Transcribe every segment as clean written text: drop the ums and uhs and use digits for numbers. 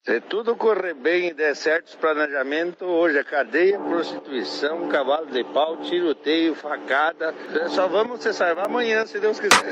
Se tudo correr bem e der certo os planejamentos, hoje é cadeia, prostituição, cavalo de pau, tiroteio, facada. Só vamos se salvar amanhã, se Deus quiser.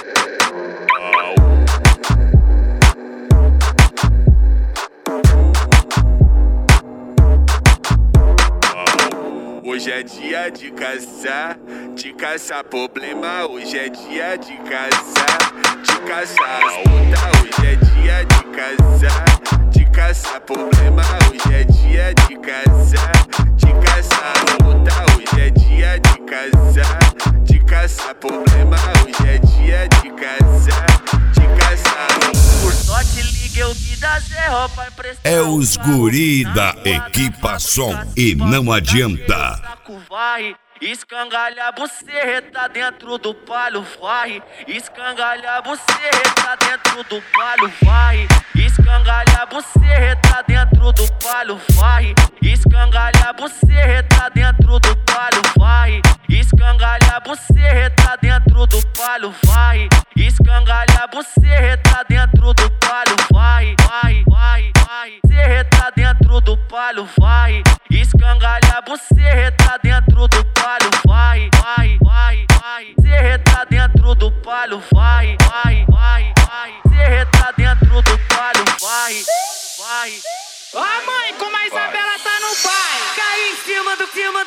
Hoje é dia de caçar problema. Hoje é dia de caçar as putas. Hoje é dia de caçar problema. Hoje é dia de caçar as putas. Hoje é dia de caçar problema. Hoje é dia de caçar. Por sorte ligue eu vi da Zé roupa emprestada. É os guri da Equipa Som e não adianta. Vai, escangalha buceta dentro do palho, vai. Escangalha buceta dentro do palho, vai. Escangalha buceta dentro do palho, vai. Escangalha buceta dentro do palho, vai. Escangalha buceta dentro do palho, vai. Escangalha buceta dentro do palho, vai. Buceta dentro do palho, vai. Escangalha buceta dentro do palho, vai. Buceta dentro do palho, vai. Buceta dentro do palho, vai. Ó mãe, como a Isabela tá no baile. Cai em cima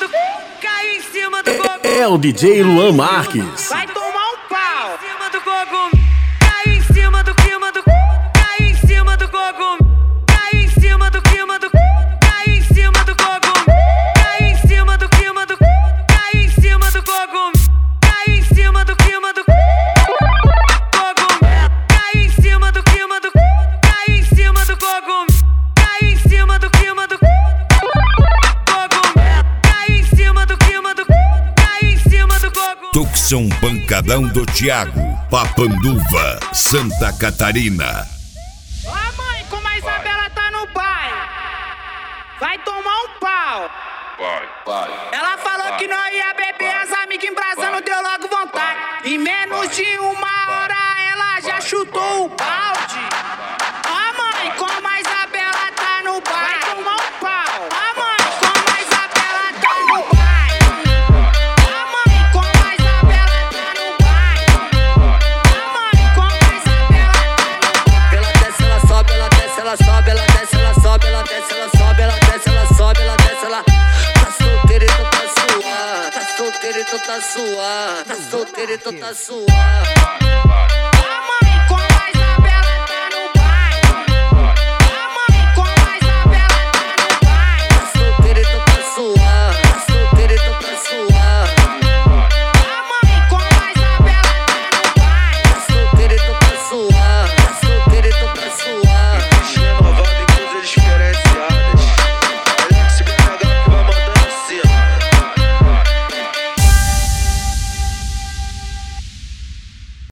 do coco. É o DJ Luan Marques. Vai tomar um pau. Cai em cima do coco. Cai em cima do cai em cima do coco. Cai em cima do cai em cima do coco. Cai em cima do cai em cima do coco. Cai em cima do coco. Cai em cima do cai em cima do coco. Cai em cima do coco. Cai em cima do cai em cima do coco. Tucson Pancadão do Thiago, Papanduva, Santa Catarina. Ó mãe, como a Isabela tá no baile. Vai tomar um pau. Ela falou que não ia beber, as amigas embrasando, deu logo vontade. Em menos de uma hora ela já chutou o balde. Ó mãe, como a Isabela tá no baile. Vai tomar um pau. Ó mãe, como a Isabela tá no baile. Ó mãe, como a Isabela tá no baile. Ó mãe, como a Isabela tá no baile. Ela desce, ela sobe, ela desce, ela sobe, ela desce, ela sobe, ela desce, ela sobe, ela desce, ela sobe, ela desce, ela. Tá solteiro, então tá suave. Tá solteiro, então tá suave. Tá solteiro, então tá suave.